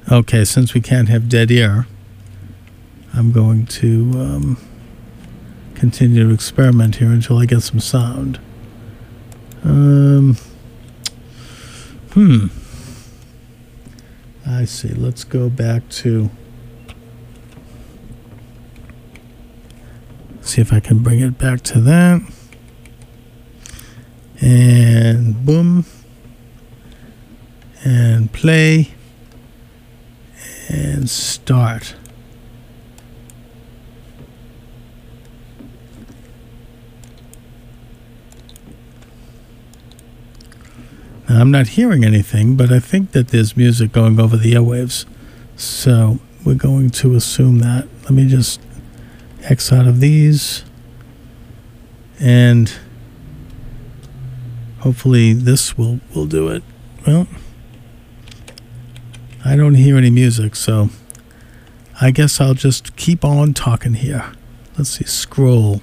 Okay, since we can't have dead air, I'm going to continue to experiment here until I get some sound. I see. Let's go back to... See if I can bring it back to that. And boom. And play. And start. Now, I'm not hearing anything, but I think that there's music going over the airwaves. So we're going to assume that. Let me just X out of these. And hopefully this will do it. Well, I don't hear any music, so I guess I'll just keep on talking here. Let's see, scroll.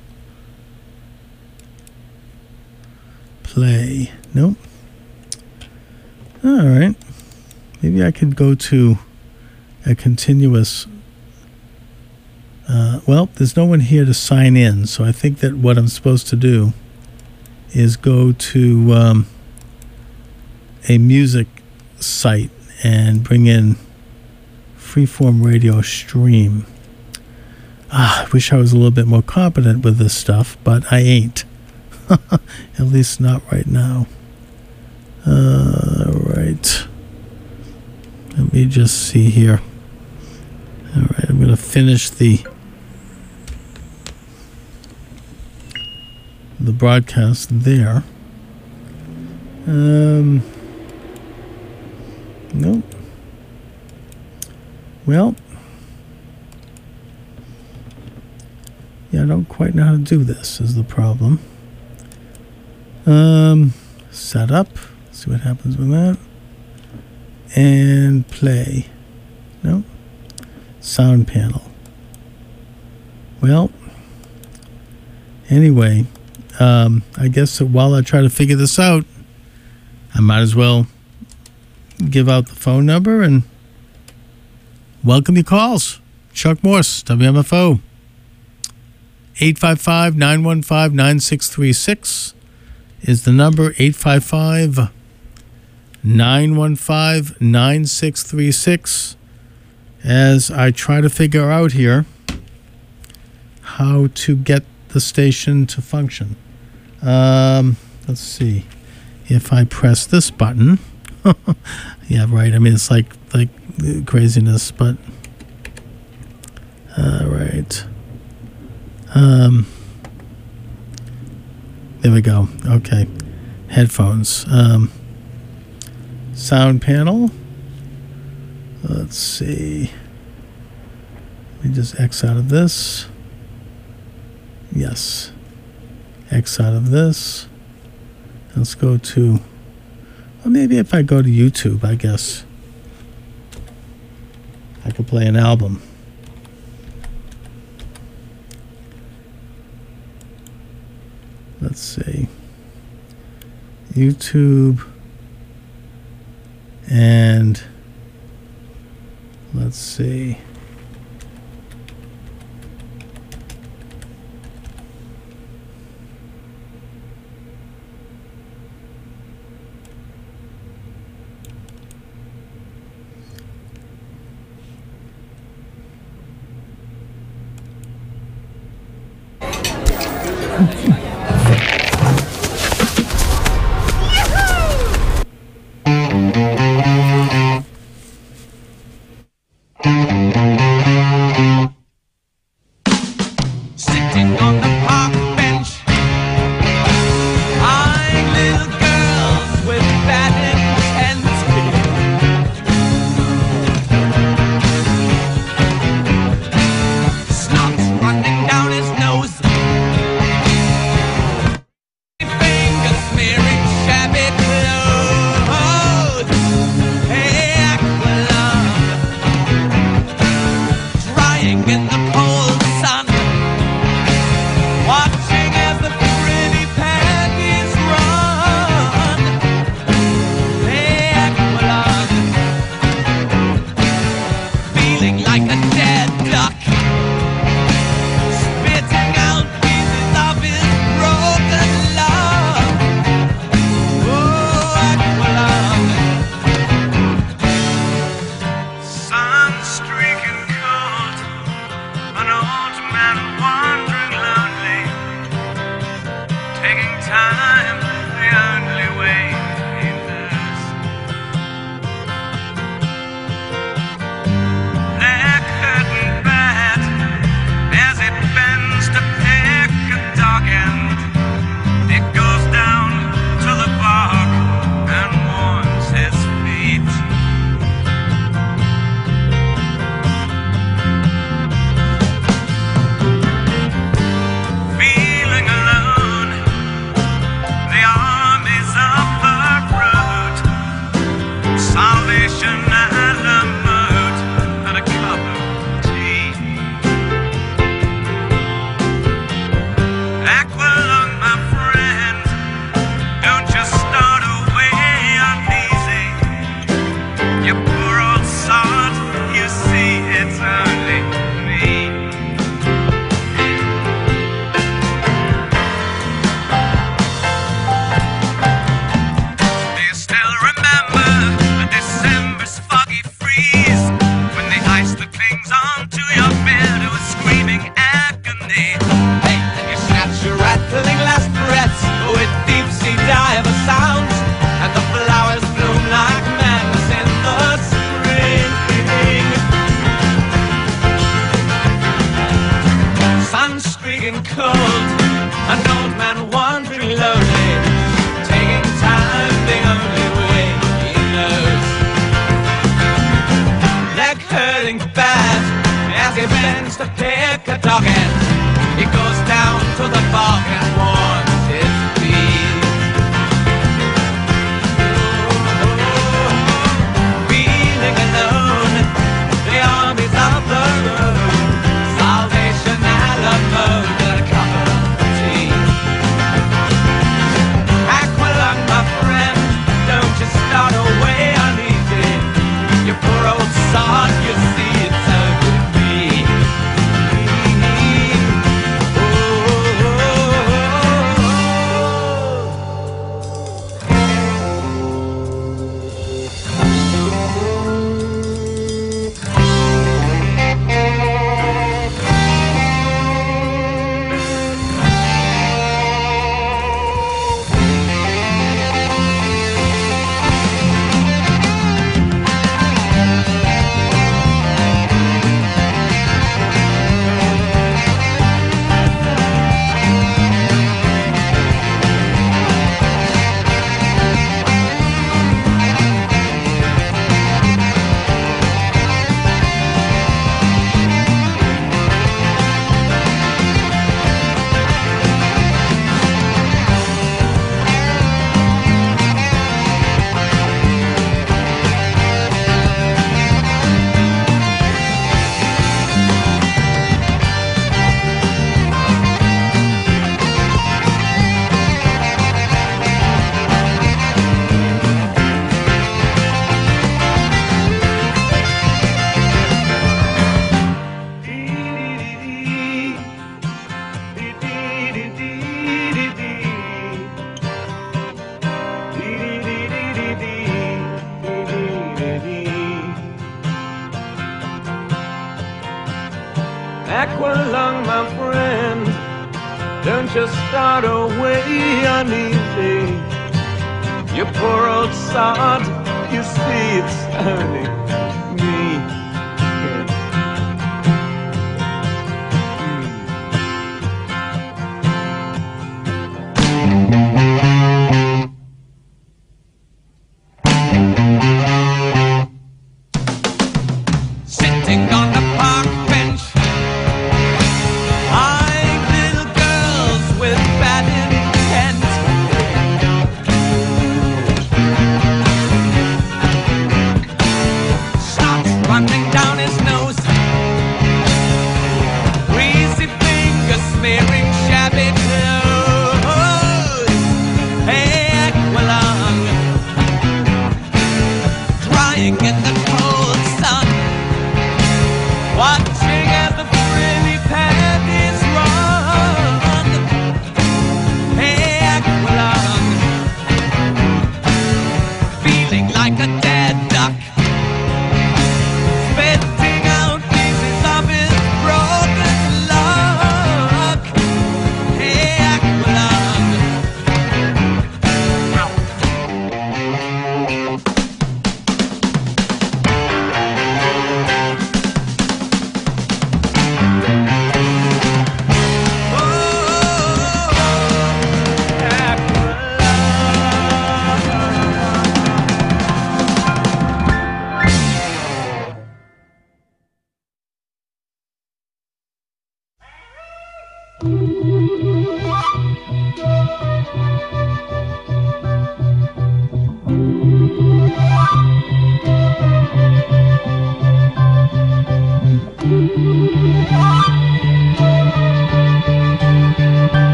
Play. Nope. All right. Maybe I could go to a continuous... well, there's no one here to sign in, so I think that what I'm supposed to do is go to a music site and bring in Freeform Radio Stream. I wish I was a little bit more competent with this stuff, but I ain't. At least not right now. Right. Let me just see here. All right, I'm going to finish the broadcast there. Nope. Well, yeah, I don't quite know how to do this is the problem. Set up. See what happens with that. And play. Nope. Sound panel. Well, anyway, I guess that while I try to figure this out, I might as well give out the phone number and welcome your calls. Chuck Morse, WMFO. 855-915-9636 is the number. 855-915-9636. As I try to figure out here how to get the station to function. Let's see. If I press this button... yeah, right. I mean, it's like craziness, but... right. There we go. Okay. Headphones. Sound panel. Let's see. Let me just X out of this. Yes. X out of this. Let's go to... Well, maybe if I go to YouTube, I guess I could play an album. Let's see. YouTube. And let's see. Well, along, my friend, don't just start away uneasy. You poor old sod, you see it's only me. Sitting on the park bench, eyeing little girls with bad intent. Stops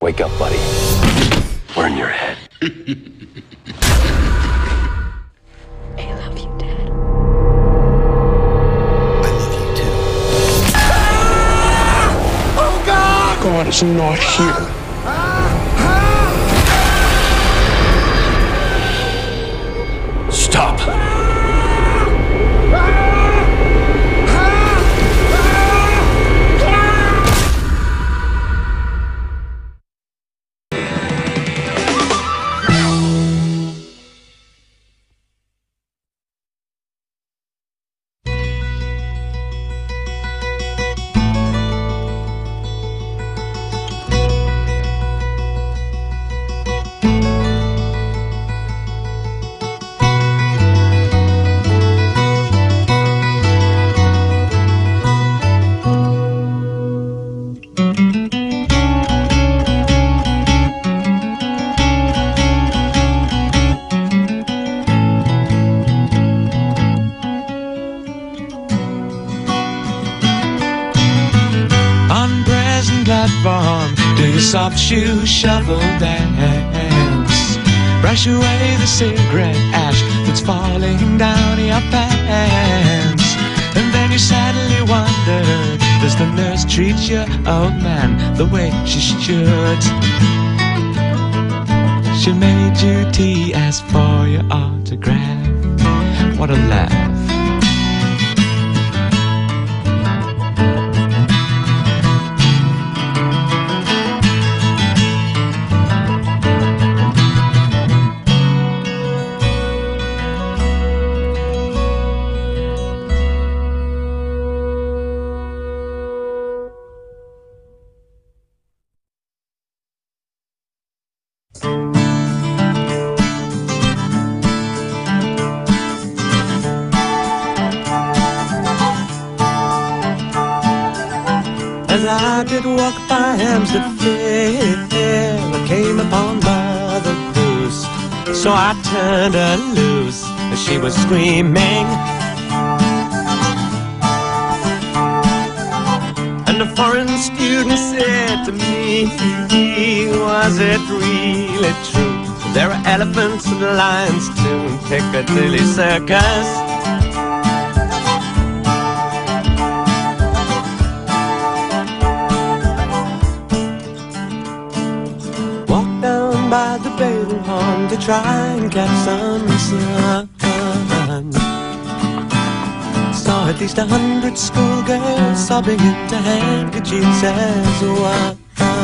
Wake up, buddy. We're in your head. I love you, Dad. I love you too. Oh God! God is not here. Stop. Soft shoe shuffle dance, brush away the cigarette ash that's falling down your pants. And then you sadly wonder, does the nurse treat your old man the way she should? She made you tea, asked for your autograph. What a laugh. As I did walk by Hamstead, I came upon Mother Goose. So I turned her loose as she was screaming. And a foreign student said to me, was it really true? There are elephants and lions too in Piccadilly Circus. By the bathing pond to try and catch some sun. Saw at least 100 schoolgirls sobbing into handkerchiefs as one.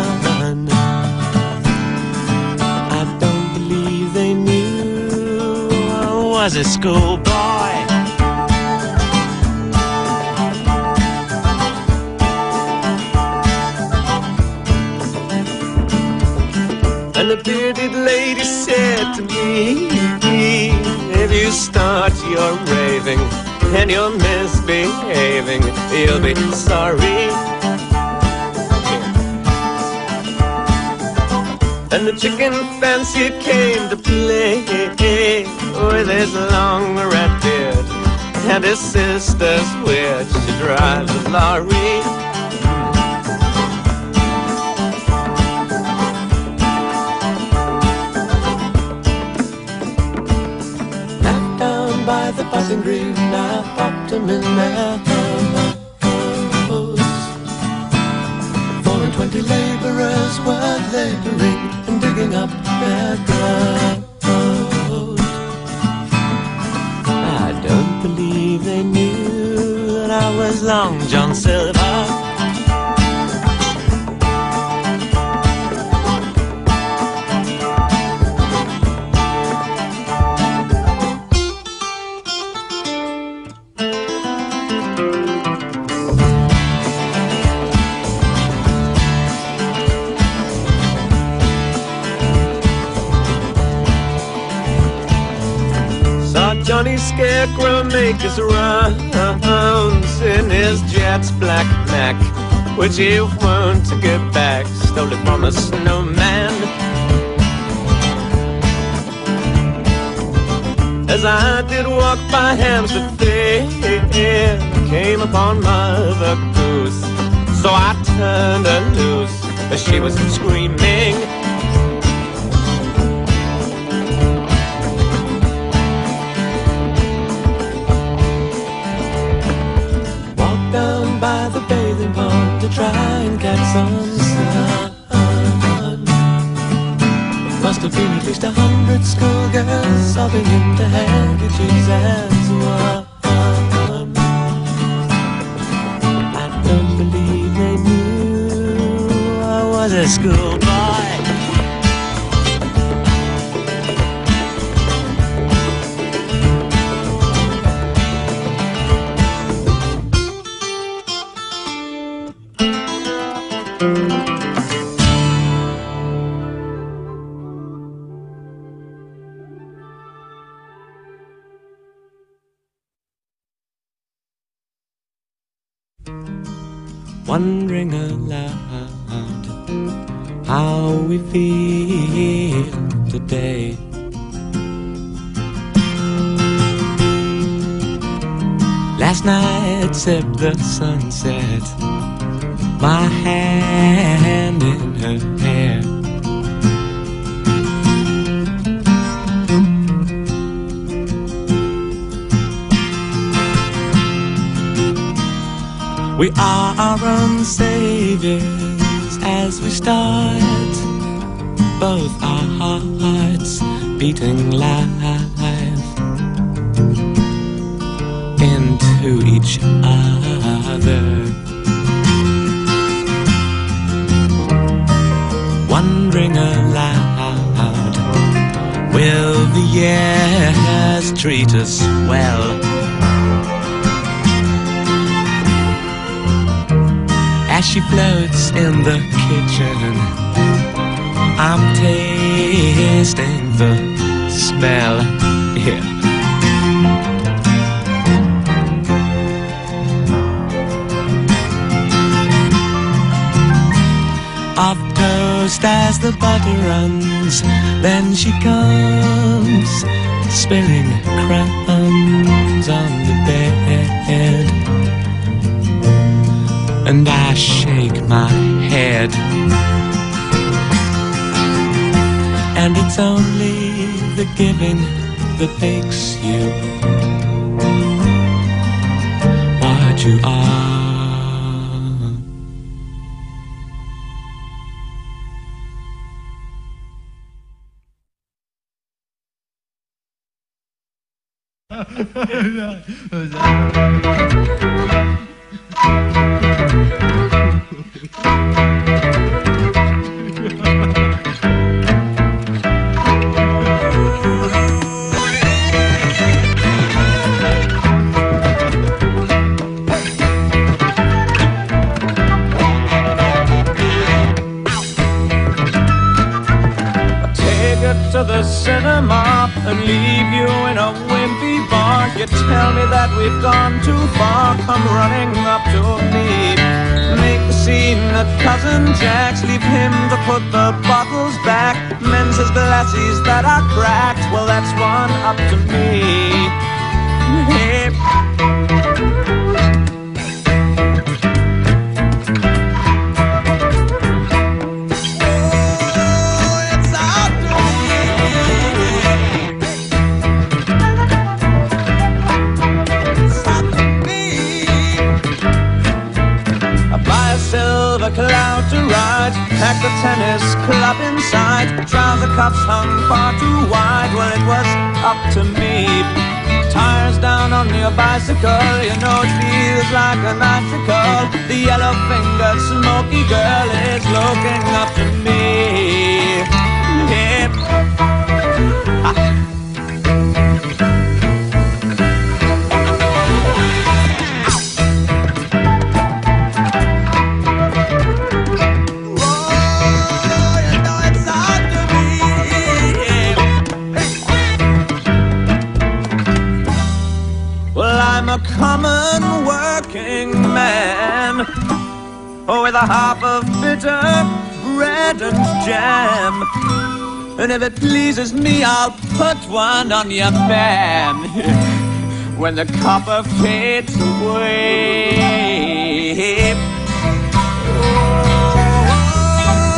I don't believe they knew I was a schoolboy. And the bearded lady said to me, if you start your raving and you're misbehaving, you'll be sorry. And the chicken fancier came to play with his long red beard, and his sister's weird, she drives a lorry. By the passing green, I popped him in their house. 4 and 20 laborers were laboring and digging up their ground. I don't believe they knew that I was Long John Silver. Johnny Scarecrow make his rounds in his jet's black Mac, which he won't get back, stole it from a snowman. As I did walk by Hampstead Fair, I came upon Mother Goose. So I turned her loose she was screaming. Walked down by the bathing pond to try and catch some sun. Must have been at least 100 schoolgirls sobbing into handkerchiefs as one. I don't believe they knew I was a schoolboy. Wondering aloud how we feel today. Last night sipped the sunset, my hand in her hair. We are our own saviors as we start, both our hearts beating live into each other. Wondering aloud, will the years treat us well? As she floats in the kitchen, I'm tasting the smell, yeah. Of toast as the butter runs, then she comes, spilling crumbs on the bed. And I shake my head, and it's only the giving that makes you what you are. To the cinema and leave you in a wimpy bar. You tell me that we've gone too far, come running up to me. Make the scene at Cousin Jack's, leave him to put the bottles back. Mends his glasses that are cracked, well that's one up to me. Hey. Silver cloud to ride, pack the tennis club inside. Trouser cuffs hung far too wide, well it was up to me. Tires down on your bicycle, you know it feels like an icicle. The yellow-fingered smoky girl is looking up to me. Yeah. A common working man, with a half of bitter bread and jam. And if it pleases me, I'll put one on your man when the copper fades away.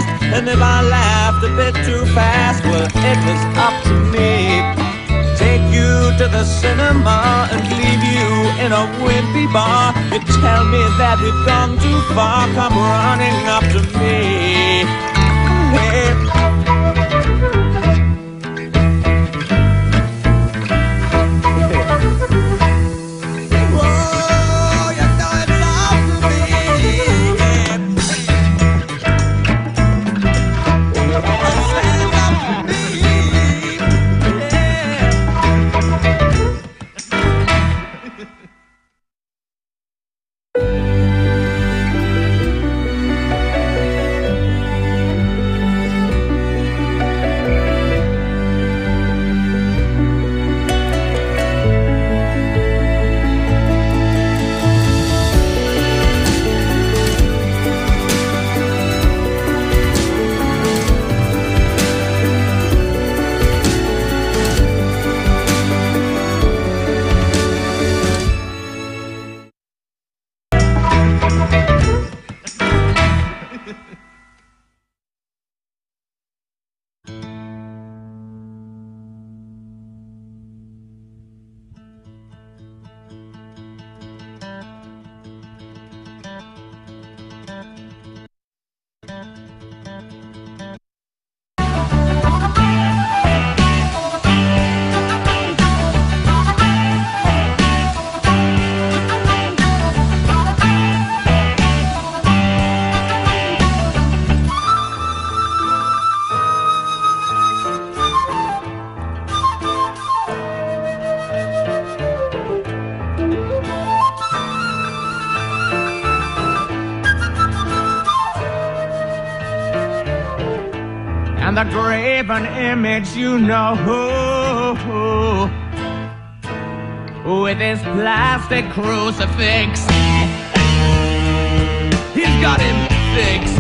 And if I laughed a bit too fast, well, it was up to me. Take you to the cinema and leave you in a wimpy bar. You tell me that we've gone too far, come running up to me. Hey. And the graven image, you know, with his plastic crucifix, he's got him fixed.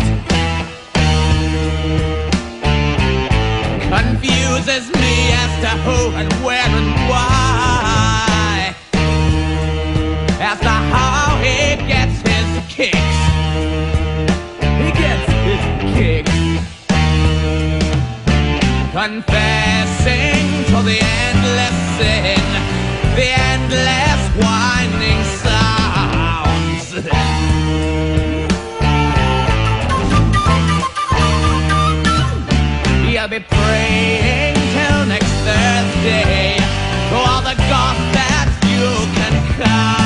Confuses me as to who and where and why, as to how he gets his kicks. He gets his kicks. Confessing to the endless sin, the endless winding sounds. You'll be praying till next Thursday to all the gods that you can count.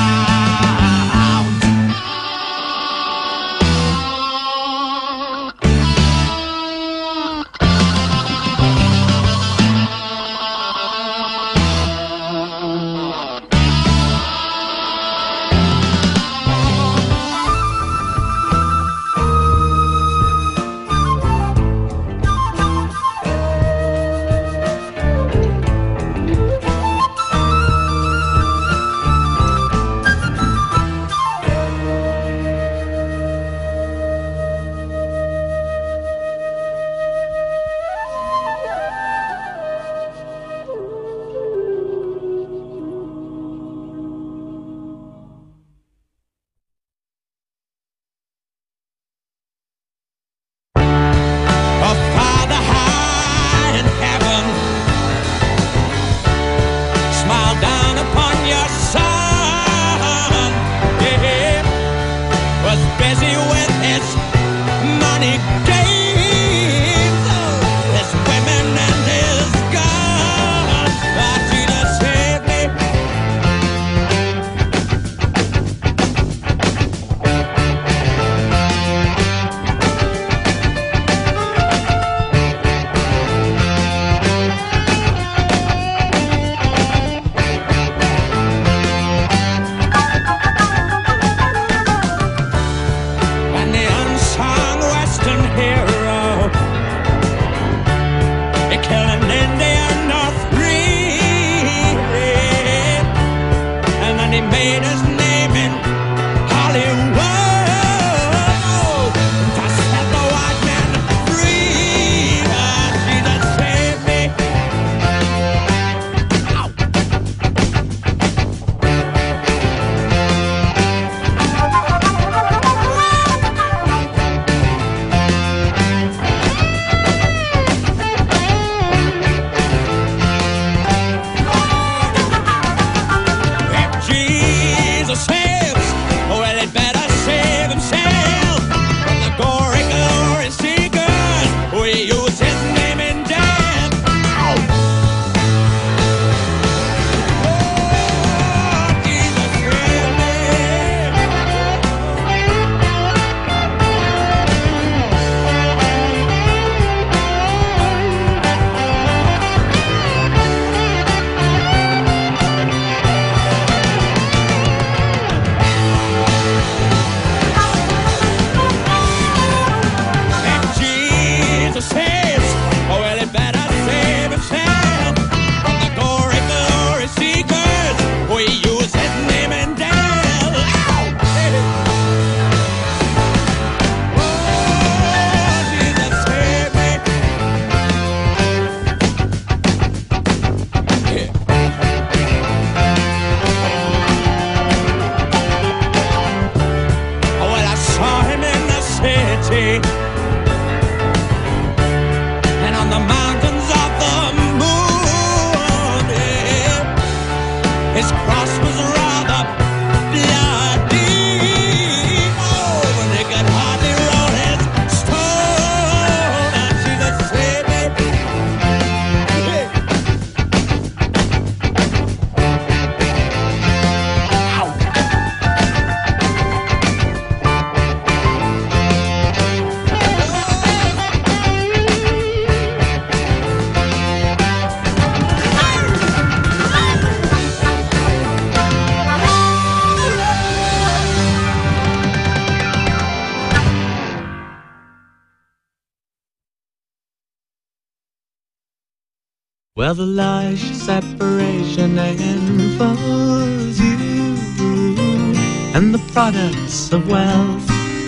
Well, the lush separation enfolds you, and the products of wealth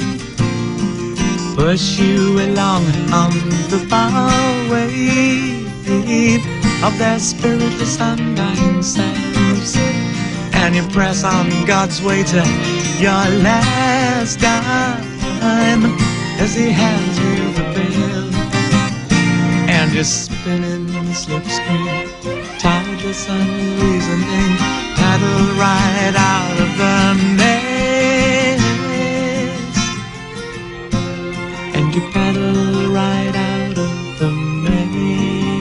push you along on the far way of their spiritless undying selves, and you press on God's way to your last dime as he hands you the bill, and you're spinning slipstream, tideless, unreasoning, paddle right out of the maze, and you paddle right out of the maze.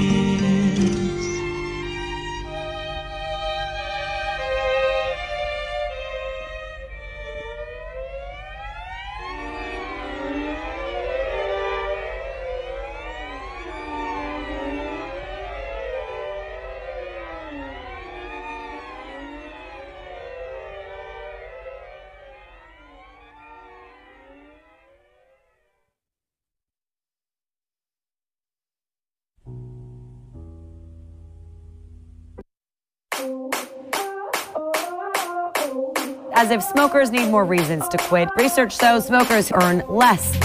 As if smokers need more reasons to quit. Research shows smokers earn less.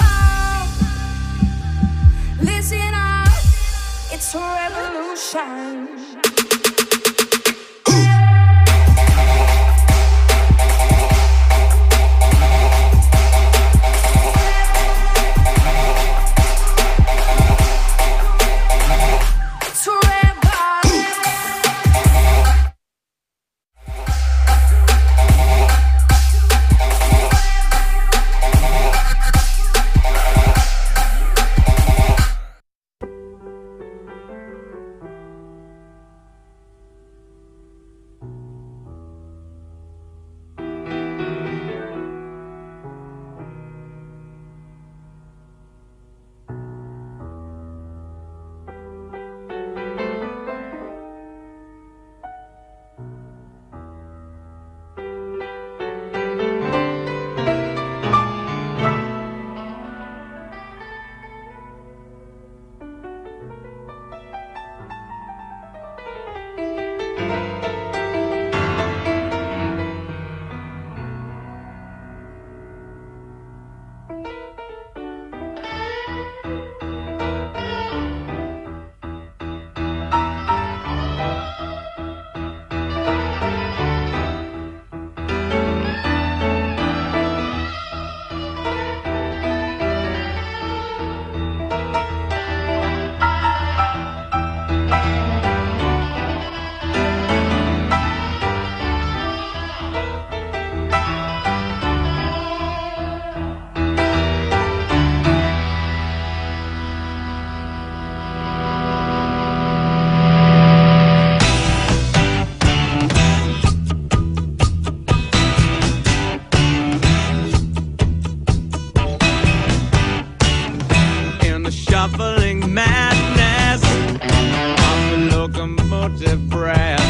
Listen up, it's a revolution. Shuffling madness of the locomotive breath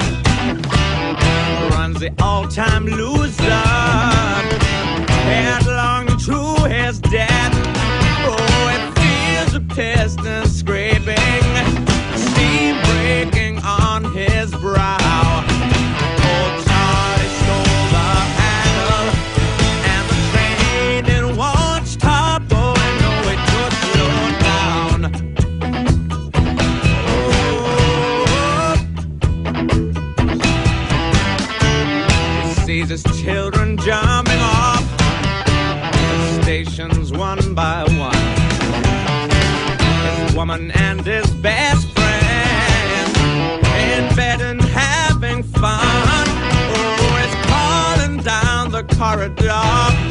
runs the all-time loser headlong to his death. Oh, it feels a piston scraping, steam breaking on his brow. Old Charlie stole the handle, and the train it won't stop going. No, it could slow down. He sees his children jumping off the stations one by one. His woman and his best friend in bed and having fun. Oh, he's crawling down the corridor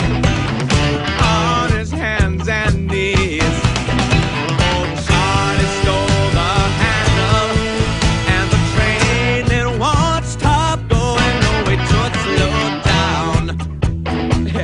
on his hands and knees. Old Charlie stole the handle, and the train it won't stop going. No, it could slow down. Yeah.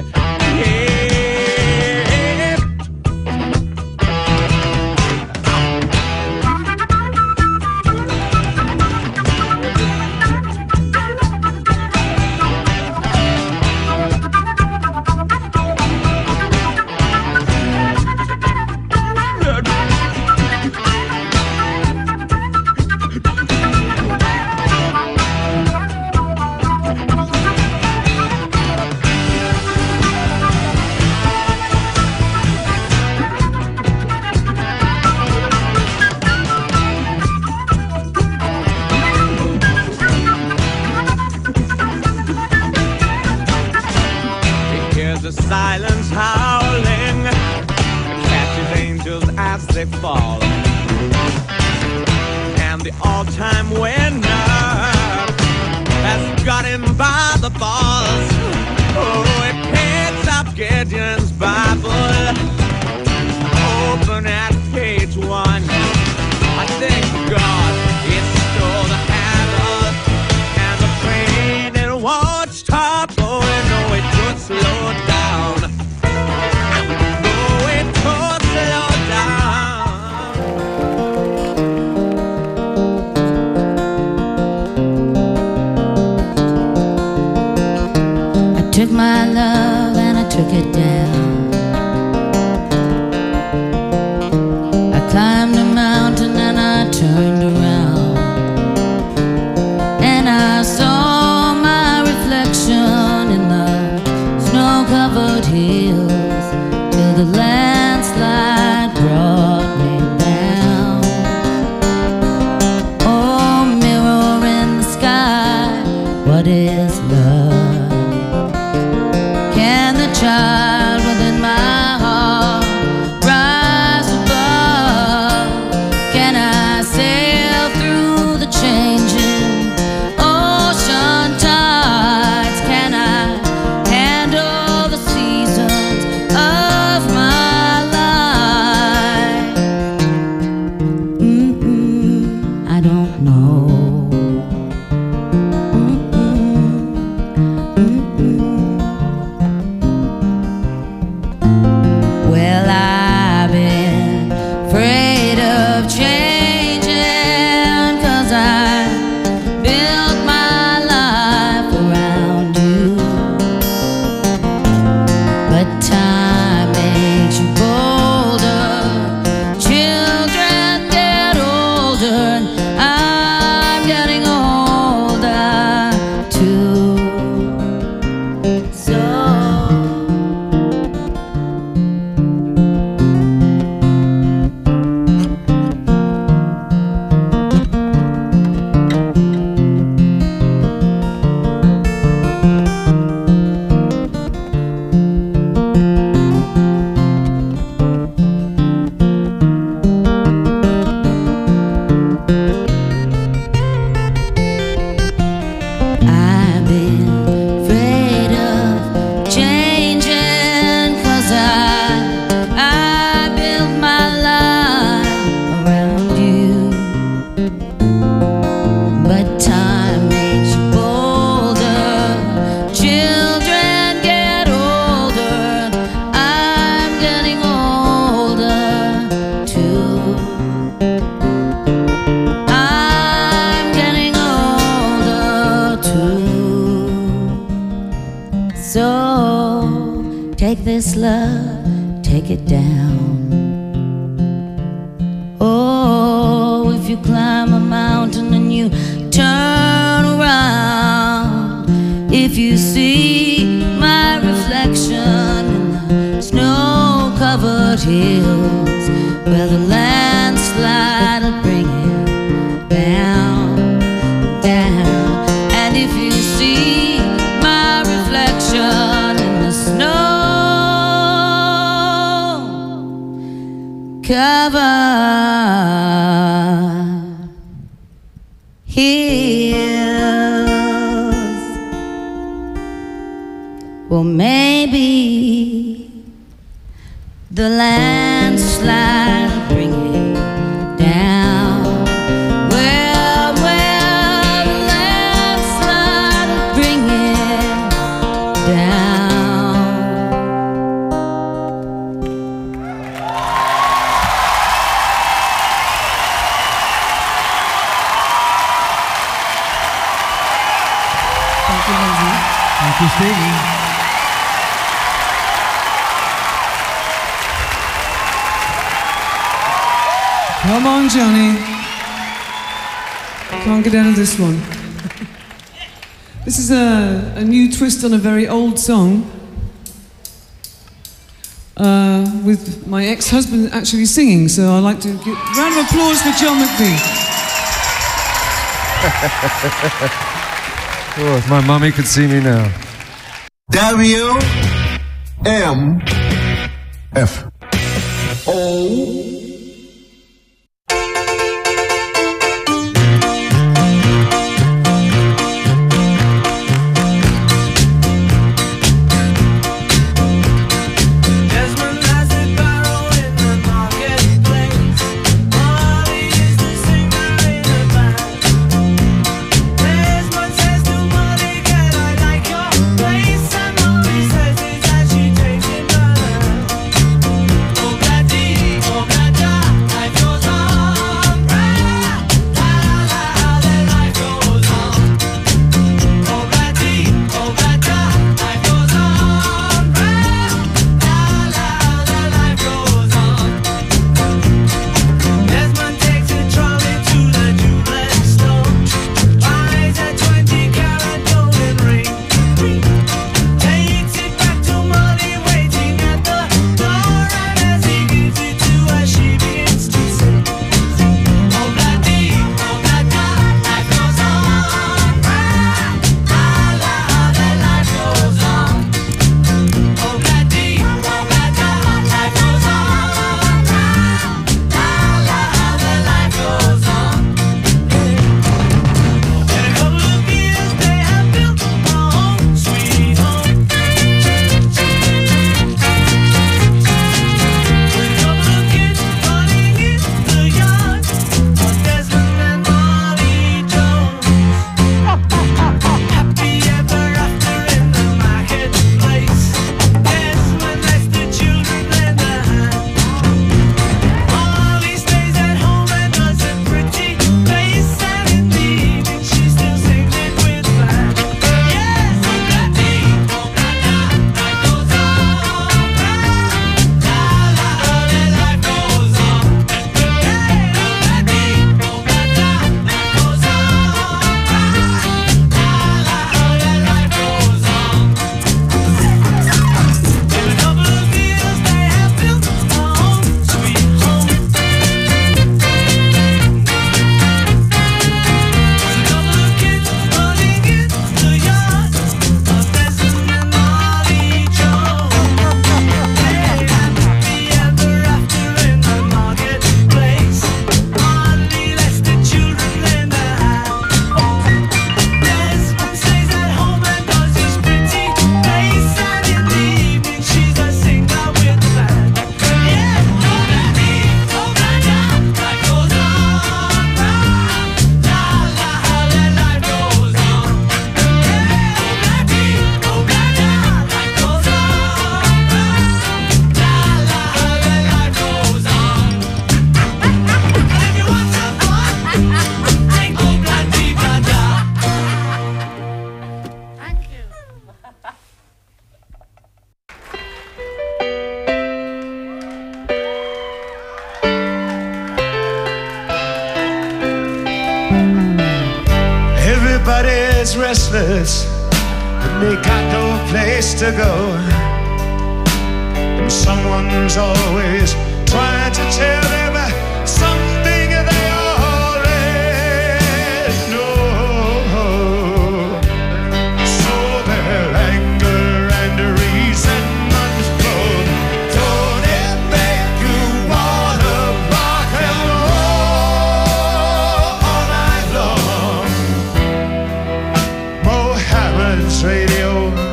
they fall. And the all-time winner has got him by the balls. Oh, it picks up Gideon's Bible, open at page 1. I thank God it stole the handle, and the train it won't stop. Oh, no, it could slow down. Oh, it could slow I took my love and I took it down. I climbed a mountain and I turned around, and I saw my reflection in the snow-covered hills, till the landslide brought me down. Oh, mirror in the sky, what is love? Can the child within my heart rise above? Can I sail through the changing ocean tides? Can I handle the seasons of my life? I don't know. Well, I've been afraid of changing, 'cause I built my life around you. But time makes you bolder, children get older, and I'm getting older too. So I've been afraid of changing, 'cause I built my life around you. But time makes you bolder, children get older, and I'm getting older too. I'm getting older too. So take this love, take it down. Oh, if you climb a mountain and you turn around, if you see my reflection in the snow-covered hills, where the landslide will bring you down, down. And if you see my reflection in the snow-covered hills, well, maybe the landslide will bring it down. Well, the landslide will bring it down. Thank you, Lindsay. Thank you, Stevie. Come on, Johnny. Can't get out of this one. This is a new twist on a very old song, with my ex-husband actually singing, so I'd like to give a round of applause for John McVie. Oh, if my mommy could see me now. WMF. Everybody's restless, and they got no place to go. And someone's always trying to tell them something they already know. So their anger and resentment flow. Don't it make you wanna rock and roll all night long? Mohammed's radio.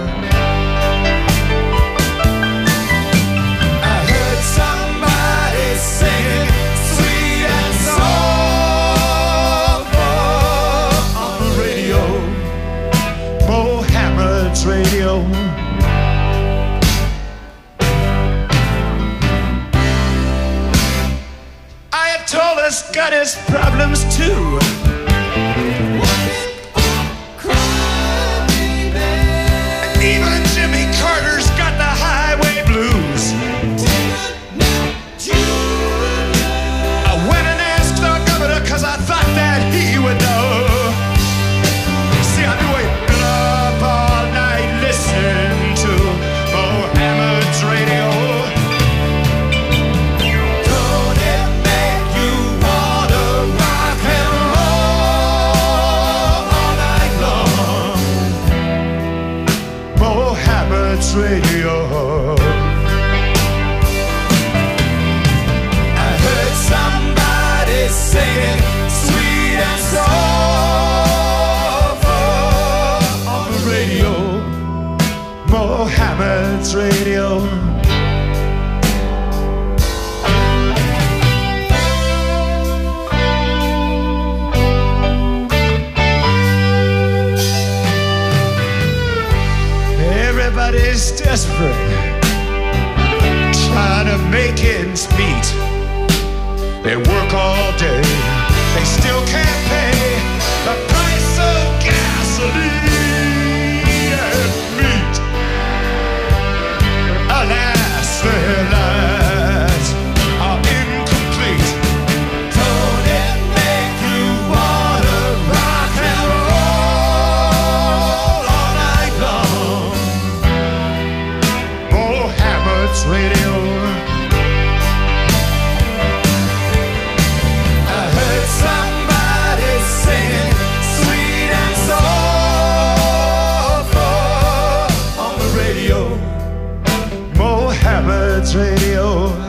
I heard somebody singing sweet and soulful on the radio. Mohammed's radio. Ayatollah's got his problems too. Even Jimmy Carter's got the highway blues. I went and asked the governor 'cause I thought that he would know. See, I've been waiting up all night listening to Mohammed's radio. Don't it make you wanna rock and roll all night long? Mohammed's radio. I heard somebody singing sweet and soulful on the radio. Mohammed's radio. Everybody's desperate, trying to make ends meet. They work all day, they still can't pay the price of gasoline and meat. Alas, their lives are incomplete. Don't it make you wanna rock and roll all night long? Mohammed's radio. I heard somebody singing sweet and soulful on the radio. Mohammed's radio.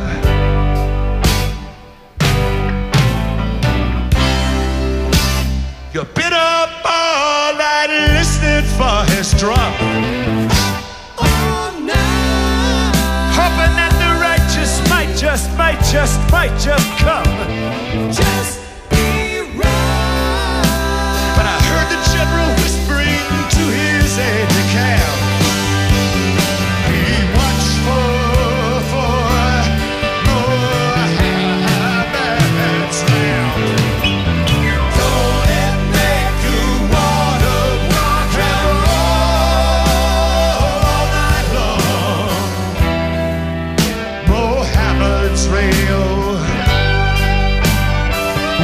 You've been up all night listening for his drum. Hoping that the righteous might just come. Just be right. But I heard the general whispering to his aide-de-camp. Be watchful for Mohammed's lamp. Don't it make you wanna rock and roll all night long? Mohammed's radio.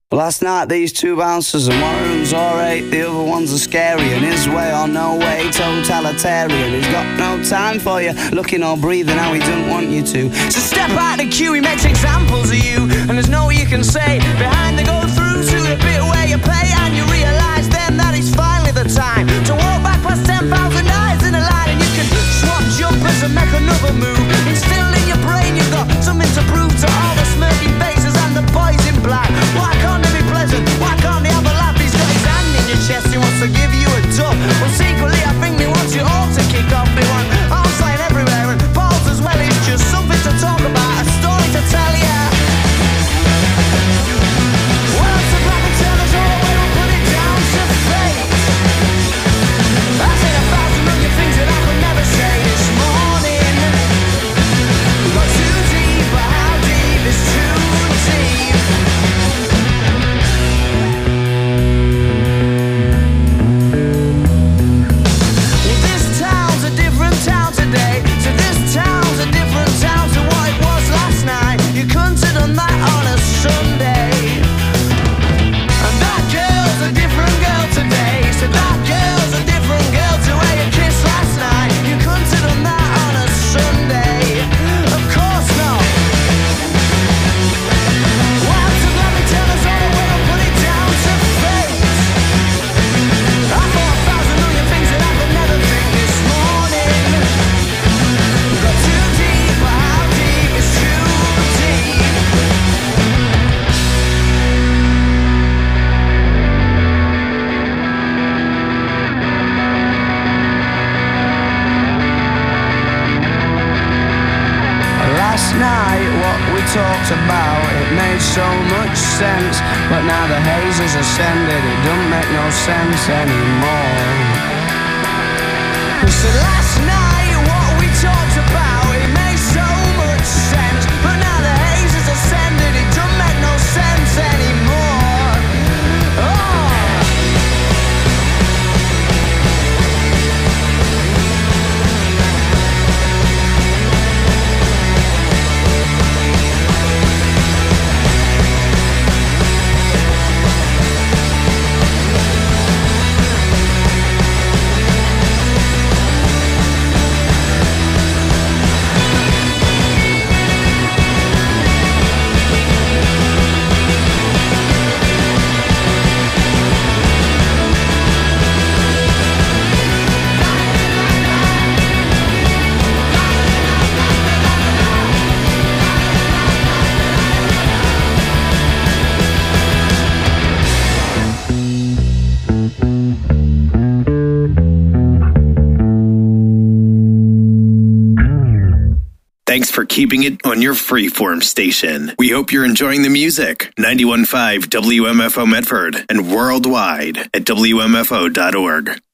Last night these two bouncers, and one of them's alright, the other one's a scary, and his way or no way, totalitarian. He's got no time for you, looking or breathing how he doesn't want you to. So step out the queue, he makes examples of you, and there's no you can say. Behind the go through to the bit where you pay, and you realise then that it's finally the time to walk back past 10,000 eyes in a line, and you can swap jumpers and make another move. Instilled in your brain you've got something to prove to all the smirking faces and the boys in black. Why can't they be pleasant? Why can't they have a laugh? He's got his hand in your chest, he wants to give you a dub. Well, secretly I think he wants you all to kick off. They want arms flying everywhere and balls as well. It's just something to talk about, a story to tell ya. Well, it's a black and tellers all the way, we'll put it down to fate. I said 1,000 million things that I could never say this morning. We got too deep, but how deep is too deep? Well, this town's a different town today. So this town's a different town to what it was last night. You couldn't have done that on a Sunday. And that girl's a different girl today. So that girl's a different girl to where you kissed last night. You couldn't have done that on a Sunday. Of course not. Well, so let me tell us all the way, I'll put it down to fate. I thought 1,000 million things that I could never think this morning. We got too deep, but how deep is too deep? Last night what we talked about, it made so much sense. But now the haze has ascended, it don't make no sense anymore. So last night what we talked about, it made so much sense. But now the haze has ascended, it don't make no sense anymore. Oh. Thanks for keeping it on your freeform station. We hope you're enjoying the music. 91.5 WMFO Medford and worldwide at WMFO.org.